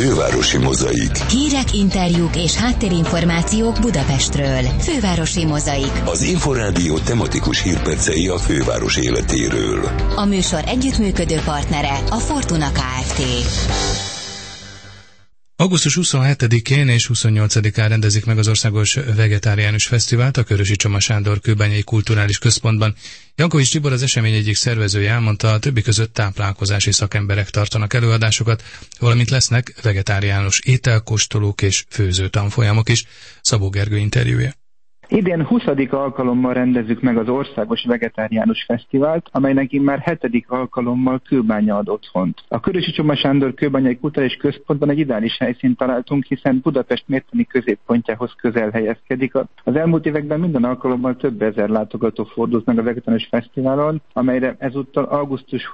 Fővárosi Mozaik. Hírek, interjúk és háttérinformációk Budapestről. Fővárosi Mozaik. Az Inforádió tematikus hírpercei a főváros életéről. A műsor együttműködő partnere a Fortuna Kft. Augusztus 27-én és 28-án rendezik meg az Országos Vegetáriánus Fesztivált a Körösi Csoma Sándor Kőbányai Kulturális Központban. Jankovics Tibor, az esemény egyik szervezője, elmondta, a többi között táplálkozási szakemberek tartanak előadásokat, valamint lesznek vegetáriánus ételkóstolók és főző tanfolyamok is. Szabó Gergő interjúja. Idén 20. alkalommal rendezzük meg az Országos Vegetáriánus Fesztivált, amelynek immár 7. alkalommal Kőbánya ad otthont. A Körösi Csoma Sándor Kőbányai Kulturális Központban egy ideális helyszínt találtunk, hiszen Budapest mértani középpontjához közel helyezkedik. Az elmúlt években minden alkalommal több ezer látogató fordult meg a Vegetáriánus Fesztiválon, amelyre ezúttal augusztus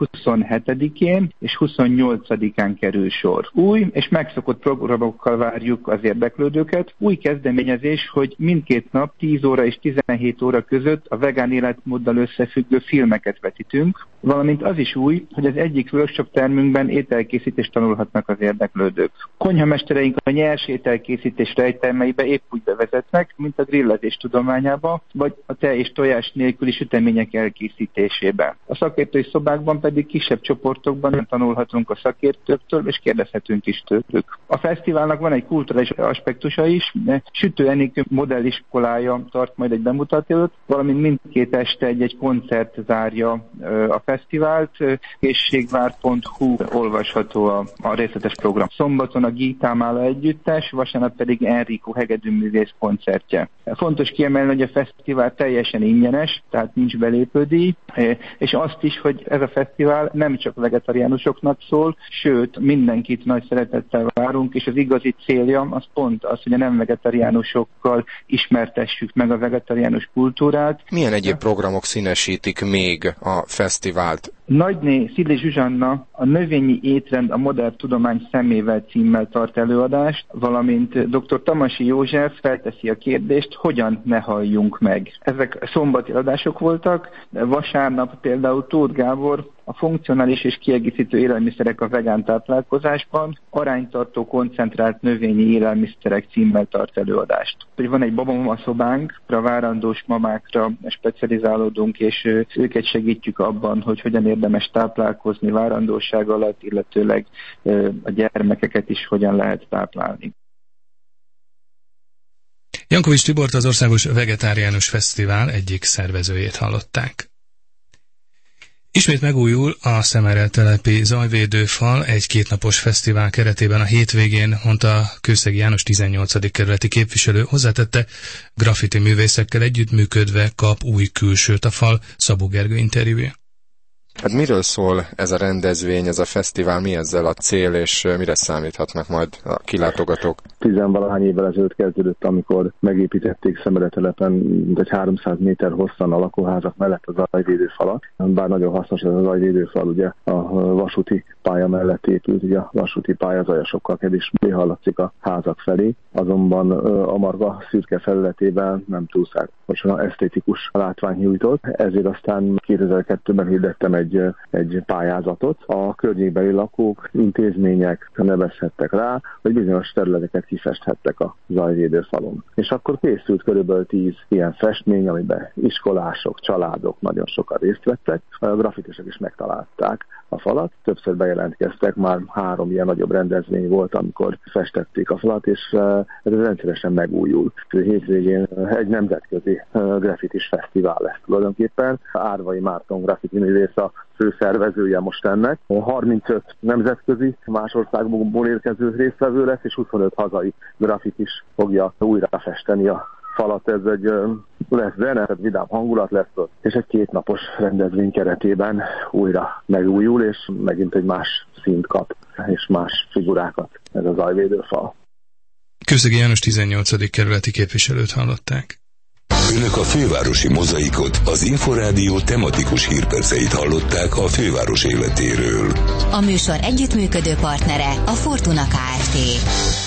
27-én és 28-án kerül sor. Új és megszokott programokkal várjuk az érdeklődőket. Új kezdeményezés, hogy mindkét nap 10 óra és 17 óra között a vegán életmóddal összefüggő filmeket vetítünk, valamint az is új, hogy az egyik workshop termünkben ételkészítést tanulhatnak az érdeklődők. Konyhamestereink a nyers ételkészítés rejtelmeibe épp úgy bevezetnek, mint a grillezés tudományába, vagy a tej és tojás nélküli sütemények elkészítésébe. A szakértői szobákban pedig kisebb csoportokban tanulhatunk a szakértőktől, és kérdezhetünk is tőlük. A fesztiválnak van egy kulturális aspektusa is, Sütő Enikő modelliskolája tart majd egy bemutatót, valamint mindkét este egy koncert zárja a fesztivált. Készségvár.hu olvasható a részletes program. Szombaton a Gítámála együttes, vasárnap pedig Enrico hegedűművész koncertje. Fontos kiemelni, hogy a fesztivál teljesen ingyenes, tehát nincs belépődíj, és azt is, hogy ez a fesztivál nem csak vegetariánusoknak szól, sőt, mindenkit nagy szeretettel várunk, és az igazi célja az pont az, hogy a nem vegetariánusokkal ismertessük meg a vegetariánus kultúrát. Milyen egyéb programok színesítik még a fesztivált? Nagyné Szili Zsuzsanna a Növényi étrend a modern tudomány szemével címmel tart előadást, valamint dr. Tamasi József felteszi a kérdést, hogyan ne halljunk meg. Ezek szombati adások voltak, vasárnap például Tóth Gábor a funkcionális és kiegészítő élelmiszerek a vegán táplálkozásban, aránytartó koncentrált növényi élelmiszerek címmel tart előadást. Van egy babamama szobánk, a várandós mamákra specializálódunk, és őket segítjük abban, hogy hogyan érdemes táplálkozni várandóság alatt, illetőleg a gyermekeket is hogyan lehet táplálni. Jankovics Tibort, az Országos Vegetáriánus Fesztivál egyik szervezőjét hallották. Ismét megújul a Szemerel-telepi zajvédőfal egy kétnapos fesztivál keretében a hétvégén, mondta Kőszegi János 18. kerületi képviselő, hozzátette, graffiti művészekkel együttműködve kap új külsőt a fal. Szabó Gergő interjúja. Hát miről szól ez a rendezvény, ez a fesztivál, mi ezzel a cél, és mire számíthatnak majd a kilátogatók? 10-valahány évvel ezelőtt kezdődött, amikor megépítették Szemerel-telepen egy 300 méter hosszan a lakóházak mellett a zajvédőfalat. Bár nagyon hasznos ez a zajvédőfal, ugye a vasúti pálya mellett épült, ugye a vasúti pálya zajosokkal kevésbé hallatszik a házak felé, azonban a marga szürke felületében nem túl esztétikus látvány nyújtott, ezért aztán 2002-ben hirdettem egy pályázatot. A környékbeli lakók, intézmények nevezhettek rá, hogy bizonyos területeket kifesthettek a zajvédőfalon. És akkor készült körülbelül 10 ilyen festmény, amiben iskolások, családok nagyon sokan részt vettek. A grafitisek is megtalálták a falat. Többször bejelentkeztek, már 3 ilyen nagyobb rendezvény volt, amikor festették a falat, és ez rendszeresen megújul. Hétvégén egy nemzetközi grafitis fesztivál lesz tulajdonképpen. Árvai Márton grafiti művész a főszervezője most ennek. 35 nemzetközi, más országból érkező résztvevő lesz, és 25 hazai grafitis fogja újra festeni a falat. Ez egy lesz zene, vidám hangulat lesz ott, és egy 2 napos rendezvény keretében újra megújul, és megint egy más színt kap, és más figurákat ez a zajvédőfal. Kőszegi János 18. kerületi képviselőt hallották. Önök a Fővárosi Mozaikot, az Inforádió tematikus hírperceit hallották a főváros életéről. A műsor együttműködő partnere a Fortuna Kft.